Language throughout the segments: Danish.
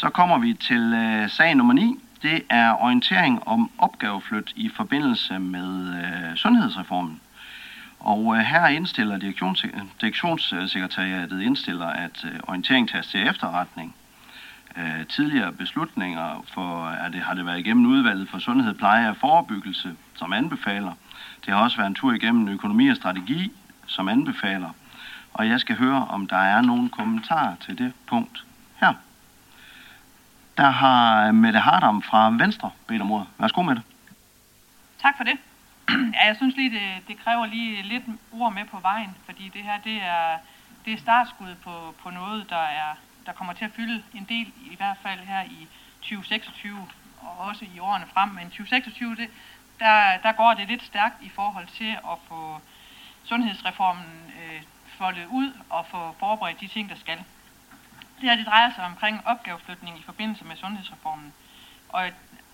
Så kommer vi til sag nummer 9. Det er orientering om opgaveflyt i forbindelse med sundhedsreformen. Og her indstiller direktionssekretariatet indstiller, at orientering tages til efterretning. Tidligere beslutninger har det været igennem udvalget for sundhed, pleje og forebyggelse, som anbefaler. Det har også været en tur igennem økonomi og strategi, som anbefaler. Og jeg skal høre, om der er nogle kommentarer til det punkt her. Der har Mette Hardam fra Venstre bedt om ordet. Værsgo, Mette. Tak for det. Ja, jeg synes lige, det kræver lige lidt ord med på vejen, fordi det her, det er startskud på noget, der kommer til at fylde en del, i hvert fald her i 2026, og også i årene frem. Men 2026, der går det lidt stærkt i forhold til at få sundhedsreformen foldet ud og få forberedt de ting, der skal. Det her, det drejer sig omkring opgaveflytning i forbindelse med sundhedsreformen. Og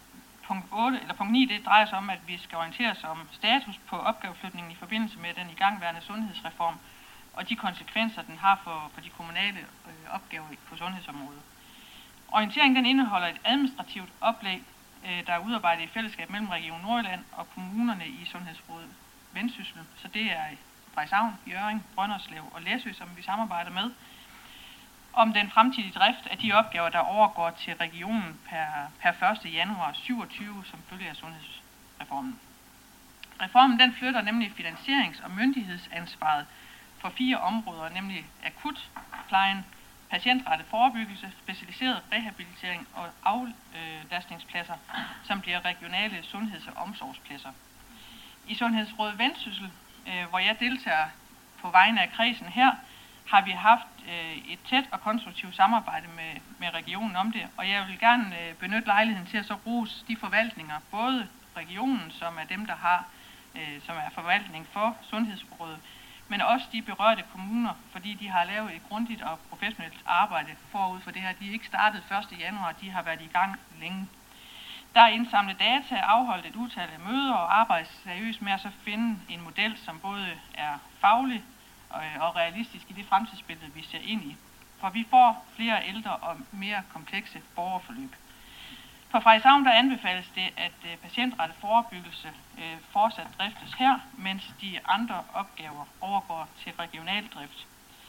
punkt 9, det drejer sig om, at vi skal orienteres om status på opgaveflytningen i forbindelse med den igangværende sundhedsreform og de konsekvenser, den har for de kommunale opgaver på sundhedsområdet. Orienteringen den indeholder et administrativt oplæg, der er udarbejdet i fællesskab mellem Region Nordjylland og kommunerne i Sundhedsrådet Vendsyssel. Så det er Frederikshavn, Hjørring, Brønderslev og Læsø, som vi samarbejder med, om den fremtidige drift af de opgaver, der overgår til regionen per 1. januar 2027 som følge af sundhedsreformen. Reformen den flytter nemlig finansierings- og myndighedsansvaret for 4 områder, nemlig akutplejen, patientrettet forebyggelse, specialiseret rehabilitering og aflastningspladser, som bliver regionale sundheds- og omsorgspladser. I Sundhedsrådet Vendsyssel, hvor jeg deltager på vegne af kredsen her, har vi haft et tæt og konstruktivt samarbejde med regionen om det, og jeg vil gerne benytte lejligheden til at så rose de forvaltninger, både regionen, som er dem, der har, som er forvaltning for Sundhedsrådet, men også de berørte kommuner, fordi de har lavet et grundigt og professionelt arbejde forud for det her. De er ikke startet 1. januar, de har været i gang længe. Der er indsamlet data, afholdt et utal af møder og arbejdes seriøst med at så finde en model, som både er faglig og realistisk i det fremtidsbillede, vi ser ind i. For vi får flere ældre og mere komplekse borgerforløb. For Frederikshavn der anbefales det, at patientrettet forebyggelse fortsat driftes her, mens de andre opgaver overgår til regional drift.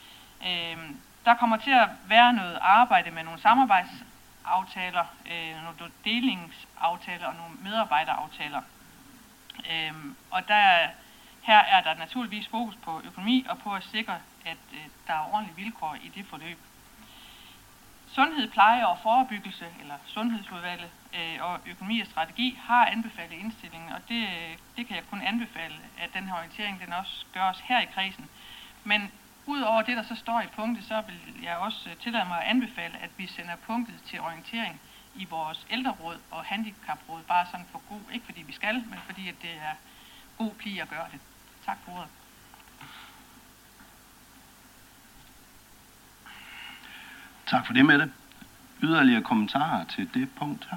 Der kommer til at være noget arbejde med nogle samarbejdsaftaler, nogle delingsaftaler og nogle medarbejderaftaler. Og her er der naturligvis fokus på økonomi og på at sikre, at der er ordentlige vilkår i det forløb. Sundhed, pleje og forebyggelse, eller Sundhedsudvalget og økonomi og strategi har anbefalet indstillingen, og det kan jeg kun anbefale, at den her orientering den også gøres her i kredsen. Men udover det, der så står i punktet, så vil jeg også tillade mig at anbefale, at vi sender punktet til orientering i vores ældreråd og handicapråd, bare sådan for god, ikke fordi vi skal, men fordi at det er god pli at gøre det. Tak for ordet. Tak for det, Mette. Yderligere kommentarer til det punkt her?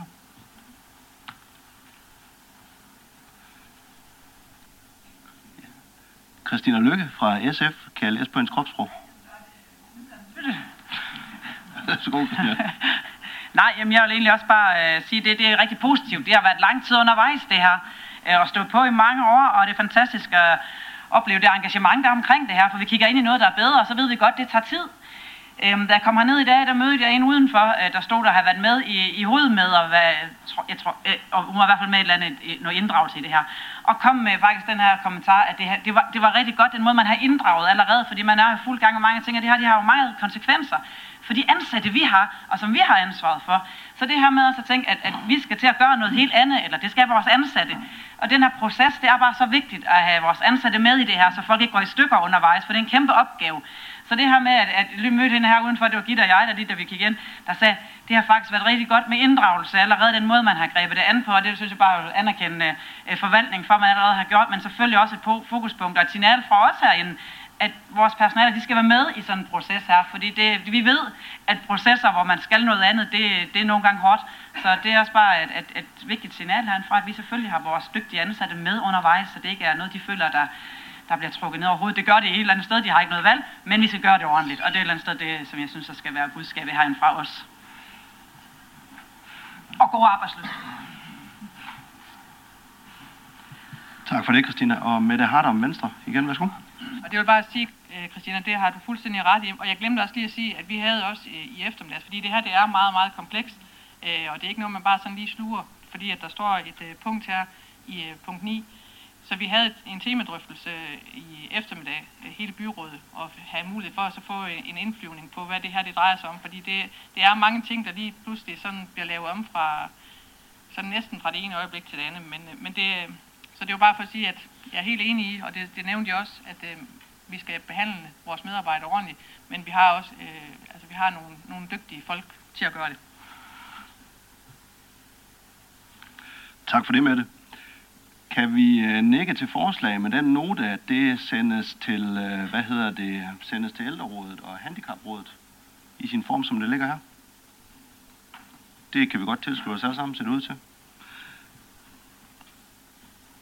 Christina Lykke fra SF, kan jeg læse på hendes kropssprog? Nej, jamen jeg vil egentlig også bare sige, det er rigtig positivt. Det har været lang tid undervejs, det her, og stået på i mange år, og det er fantastisk at opleve det engagement, der er omkring det her, for vi kigger ind i noget, der er bedre, og så ved vi godt, det tager tid. Da jeg kom herned i dag, der mødte jeg en udenfor, der stod der har været med i hovedet med, og hun var i hvert fald med et eller andet, noget inddragelse i det her, og kom med faktisk den her kommentar, at det var rigtig godt, den måde man har inddraget allerede, fordi man er i fuld gang med mange ting, og de har jo mange konsekvenser for de ansatte, vi har, og som vi har ansvaret for. Så det her med at tænke, at vi skal til at gøre noget helt andet, eller det skal vores ansatte, og den her proces, det er bare så vigtigt at have vores ansatte med i det her, så folk ikke går i stykker undervejs, for det er en kæmpe opgave. Så det her med, at vi mødte hende her udenfor, det var Gitte og jeg, da vi gik ind, der sagde, det har faktisk været rigtig godt med inddragelse, allerede den måde, man har grebet det an på, og det synes jeg bare at anerkende forvaltning for, man allerede har gjort, men selvfølgelig også et fokuspunkt og et signal fra os herinde, at vores personale, de skal være med i sådan en proces her, fordi vi ved, at processer, hvor man skal noget andet, det er nogle gange hårdt, så det er også bare et vigtigt signal herindefra, at vi selvfølgelig har vores dygtige ansatte med undervejs, så det ikke er noget, de føler, der bliver trukket ned overhovedet. Det gør det et eller andet sted, de har ikke noget valg, men vi skal gøre det ordentligt, og det er et eller andet sted, det, som jeg synes, der skal være budskabet herindefra os. og god arbejdsløst. Tak for det, Christina. Og Mette Hardam, Venstre. Igen, værsgo. Og det vil bare sige, Christina, det har du fuldstændig ret i. Og jeg glemte også lige at sige, at vi havde også i eftermiddags, fordi det her det er meget, meget komplekst. Og det er ikke noget, man bare sådan lige sluger, fordi at der står et punkt her i punkt 9. Så vi havde en temadrøftelse i eftermiddag, hele byrådet, og have mulighed for at så få en indflyvning på, hvad det her det drejer sig om. Fordi det er mange ting, der lige pludselig sådan bliver lavet om fra sådan næsten fra det ene øjeblik til det andet. Men så det er jo bare for at sige, at jeg er helt enig i, og det nævnte jeg også, at vi skal behandle vores medarbejdere ordentligt, men vi har også vi har nogle dygtige folk til at gøre det. Tak for det, Mette. Kan vi nikke til forslag med den note, at det sendes til, sendes til Ældrerådet og Handicaprådet i sin form, som det ligger her? Det kan vi godt tilslutte os alle sammen, ser det ud til.